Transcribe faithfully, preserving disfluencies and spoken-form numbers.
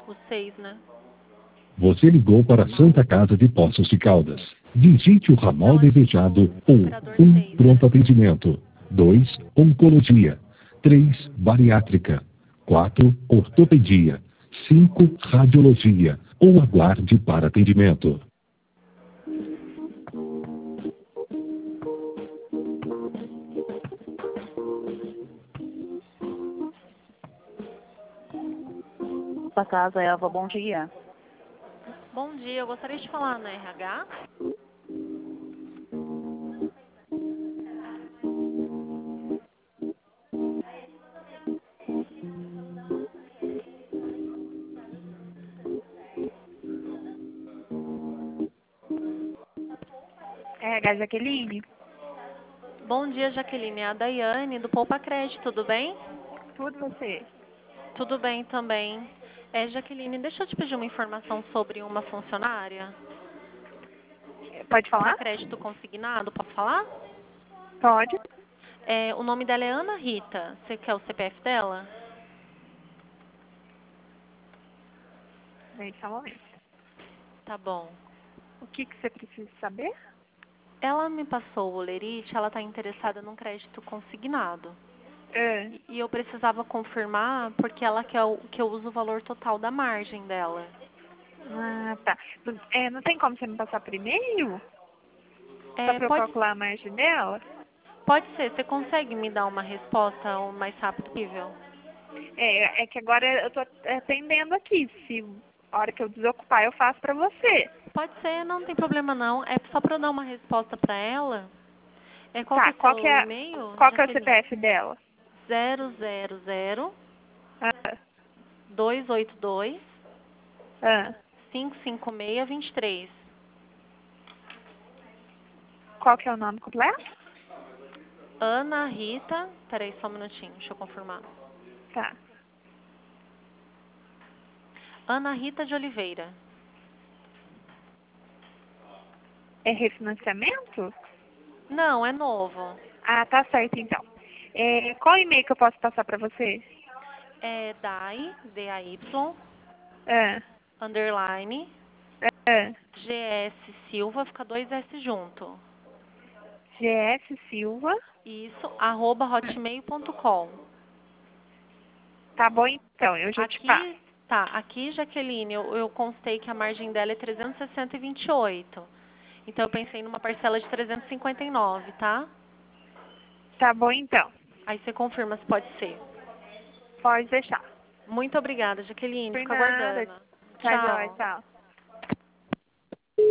O seis, né? Você ligou para a Santa Casa de Poços de Caldas. Digite o ramal Não, acho que desejado o ou operador um seis, pronto né? atendimento. dois Oncologia. três Bariátrica. quatro Ortopedia. cinco Radiologia. Ou aguarde para atendimento. Sua casa, Elva, bom dia. Bom dia, eu gostaria de falar na R H. R H Jaqueline? Bom dia, Jaqueline. É a Daiane, do Poupa Crédito, tudo bem? Tudo você? Tudo bem também. É, Jaqueline, deixa eu te pedir uma informação sobre uma funcionária Pode para falar? crédito consignado, posso falar? Pode. É, o nome dela é Ana Rita. Você quer o C P F dela? Peraí, só um momento. Tá bom. O que, que você precisa saber? Ela me passou o Olerite, ela está interessada num crédito consignado. É. E, e eu precisava confirmar porque ela quer o, que eu use o valor total da margem dela. Ah, tá. É, não tem como você me passar por e-mail? Só É, pra eu pode, calcular a margem dela? pode ser. Você consegue me dar uma resposta o mais rápido possível? É, é que agora eu tô atendendo aqui. Se a hora que eu desocupar, eu faço pra você. Pode ser, não tem problema não. É só para eu dar uma resposta para ela. É, qual que é Tá, o qual que seu é, e-mail, qual que é o Jaqueline? C P F dela? zero zero zero Ah, dois oito dois ah. cinco cinco seis dois três. Qual que é o nome completo? Ana Rita. Peraí, só um minutinho, deixa eu confirmar. Tá. Ana Rita de Oliveira. É refinanciamento? Não, é novo. Ah, tá certo então. É, qual e-mail que eu posso passar pra você? É Dai, D A Y, Ah, underline, ah. G S Silva, fica dois S junto. G S Silva. Isso, arroba hotmail ponto com. Tá bom então, eu já te passo. Aqui, tá, aqui, Jaqueline, eu, eu constei que a margem dela é trezentos e sessenta e vinte e oito. Então eu pensei numa parcela de trezentos e cinquenta e nove, tá? Tá bom então. Aí você confirma se pode ser. Pode deixar. Muito obrigada, Jaqueline. Por Fico nada. aguardando. Tá jóia, Tchau. tchau.